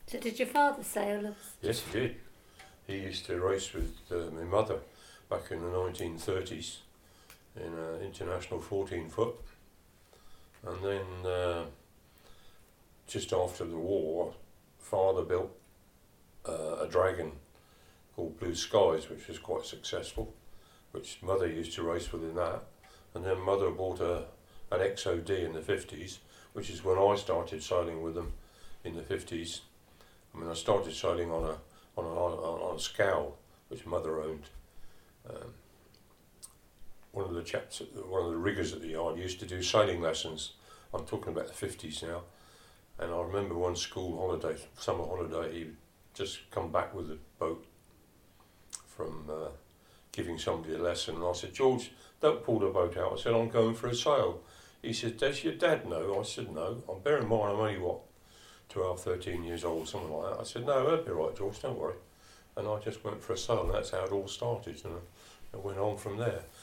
So did your father sail? Yes, he did. He used to race with my mother back in the 1930s in an international 14 foot. And then just after the war, father built a dragon called Blue Skies, which was quite successful, which mother used to race with in that. And then mother bought an XOD in the 50s, which is when I started sailing with them in the 50s. I mean, I started sailing on a scow, which mother owned. One of the riggers at the yard used to do sailing lessons. I'm talking about the 50s now. And I remember one summer holiday, he'd just come back with a boat from giving somebody a lesson. And I said, George, don't pull the boat out. I said, I'm going for a sail. He said, does your dad know? I said, no. Bear in mind, I'm only, 12, 13 years old, something like that. I said, no, that'll be right, George, don't worry. And I just went for a sail, and that's how it all started, and it went on from there.